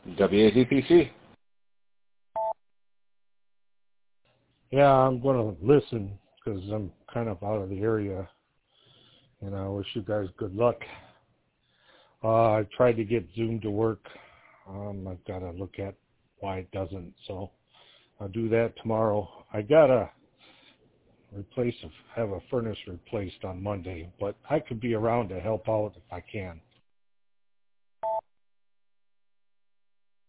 WAZPC. Yeah, I'm going to listen because I'm kind of out of the area, and I wish you guys good luck. I tried to get Zoom to work. I've got to look at why it doesn't, so I'll do that tomorrow. I got to have a furnace replaced on Monday, but I could be around to help out if I can.